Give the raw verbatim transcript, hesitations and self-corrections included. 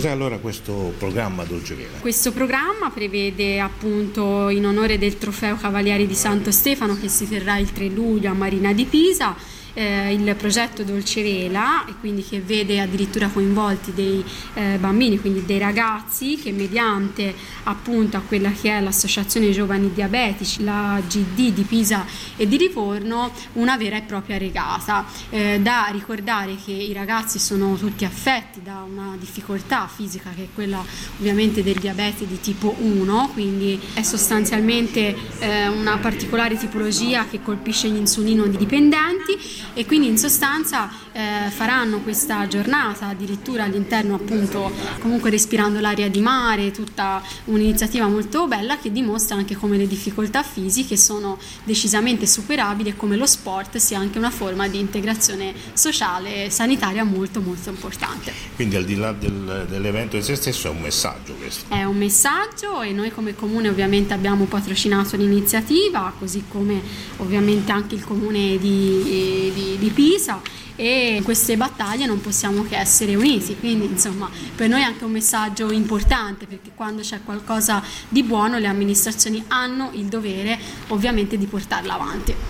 Cos'è allora questo programma Dolce Vela? Questo programma prevede appunto, in onore del trofeo Cavalieri di Santo Stefano che si terrà il tre luglio a Marina di Pisa, Eh, il progetto Dolce Vela, e quindi che vede addirittura coinvolti dei eh, bambini, quindi dei ragazzi che mediante appunto a quella che è l'Associazione Giovani Diabetici, la G D di Pisa e di Livorno, una vera e propria regata. Eh, da ricordare che i ragazzi sono tutti affetti da una difficoltà fisica che è quella ovviamente del diabete di tipo uno, quindi è sostanzialmente eh, una particolare tipologia che colpisce gli insulino dipendenti, e quindi in sostanza eh, faranno questa giornata addirittura all'interno appunto comunque respirando l'aria di mare, tutta un'iniziativa molto bella che dimostra anche come le difficoltà fisiche sono decisamente superabili e come lo sport sia anche una forma di integrazione sociale e sanitaria molto molto importante. Quindi al di là del, dell'evento in sé stesso è un messaggio questo? È un messaggio, e noi come comune ovviamente abbiamo patrocinato l'iniziativa, così come ovviamente anche il comune di Di, di Pisa, e in queste battaglie non possiamo che essere uniti, quindi insomma per noi è anche un messaggio importante, perché quando c'è qualcosa di buono le amministrazioni hanno il dovere ovviamente di portarla avanti.